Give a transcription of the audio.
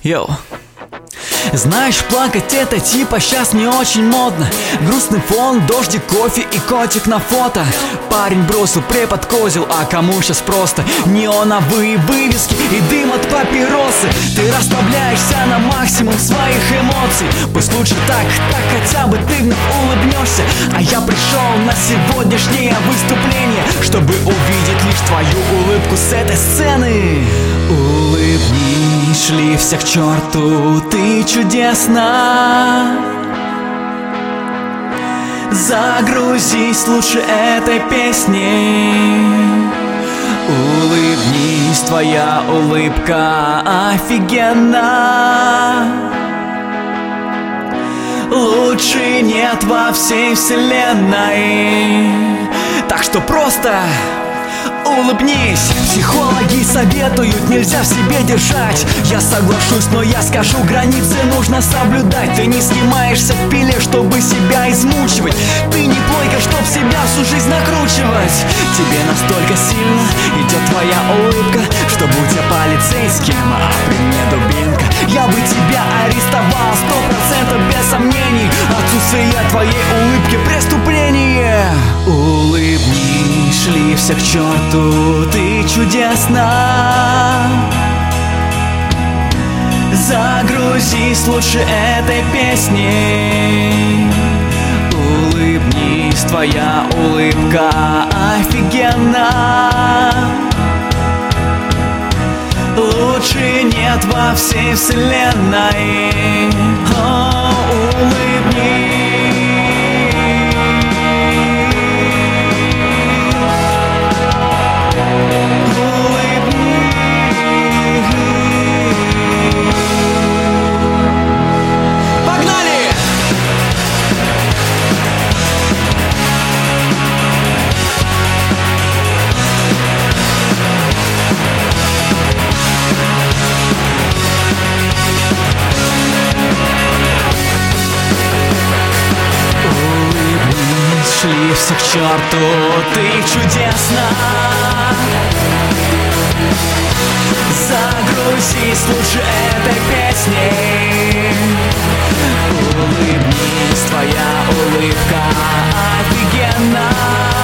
Йоу. Знаешь, плакать это типа сейчас не очень модно. Грустный фон, дождик, кофе и котик на фото. Парень бросил, препод козел, а кому сейчас просто неоновые вывески и дым от папиросы. Ты расслабляешься на максимум своих эмоций. Пусть лучше так хотя бы ты вновь улыбнешься. А я пришел на сегодняшнее выступление, чтобы увидеть лишь твою улыбку с этой сцены. Улыбнись, шли всех к черту, ты чудесно. Загрузись лучше этой песней. Улыбнись, твоя улыбка офигенна. Лучше нет во всей вселенной. Так что просто улыбнись. Психологи советуют, нельзя в себе держать. Я соглашусь, но я скажу, границы нужно соблюдать. Ты не снимаешься в пиле, чтобы себя измучивать. Ты не плойка, чтоб себя всю жизнь накручивать. Тебе настолько сильно идет твоя улыбка, что будь я полицейским, а при мне дубинка, я бы тебя арестовал 100% без сомнений. Отсутствие твоей улыбки преступление. Улыбнись, шли все к черту, ты чудесна. Загрузись лучше этой песней. Улыбнись, твоя улыбка офигенна. Лучше нет во всей вселенной. Улыбнись. Шли все к черту, ты чудесна. Загрузись лучше этой песней. Улыбнись, твоя улыбка офигенна.